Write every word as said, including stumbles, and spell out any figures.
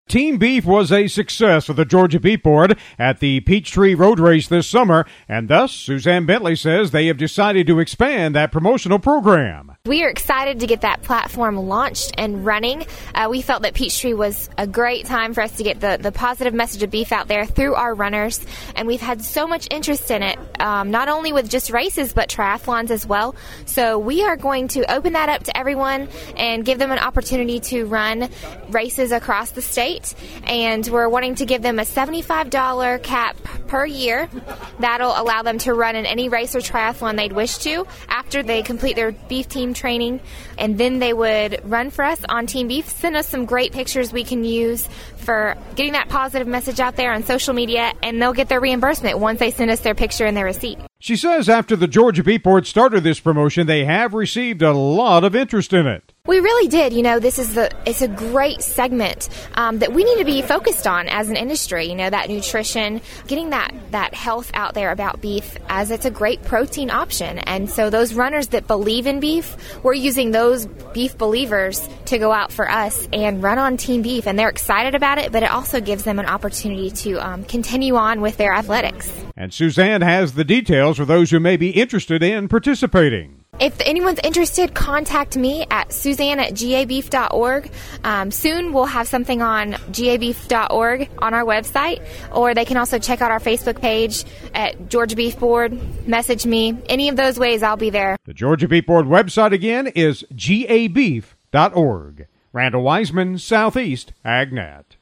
Team Beef was a success for the Georgia Beef Board at the Peachtree Road Race this summer, and thus Suzanne Bentley says they have decided to expand that promotional program. We are excited to get that platform launched and running. Uh, we felt that Peachtree was a great time for us to get the, the positive message of beef out there through our runners, and we've had so much interest in it, um, not only with just races but triathlons as well. So we are going to open that up to everyone and give them an opportunity to run races across the state. And we're wanting to give them a seventy-five dollars cap per year. That'll allow them to run in any race or triathlon they'd wish to after they complete their beef team training. And then they would run for us on Team Beef, send us some great pictures we can use for getting that positive message out there on social media, and they'll get their reimbursement once they send us their picture and their receipt. She says after the Georgia Beef Board started this promotion, they have received a lot of interest in it. We really did. You know, this is the it's a great segment um, that we need to be focused on as an industry. You know, that nutrition, getting that, that health out there about beef, as it's a great protein option. And so those runners that believe in beef, we're using those beef believers to go out for us and run on Team Beef. And they're excited about it, but it also gives them an opportunity to um, continue on with their athletics. And Suzanne has the details for those who may be interested in participating. If anyone's interested, contact me at Suzanne at G A beef dot org. Um, soon we'll have something on G A beef dot org on our website, or they can also check out our Facebook page at Georgia Beef Board. Message me. Any of those ways, I'll be there. The Georgia Beef Board website again is G A beef dot org. Randall Wiseman, Southeast AgNet.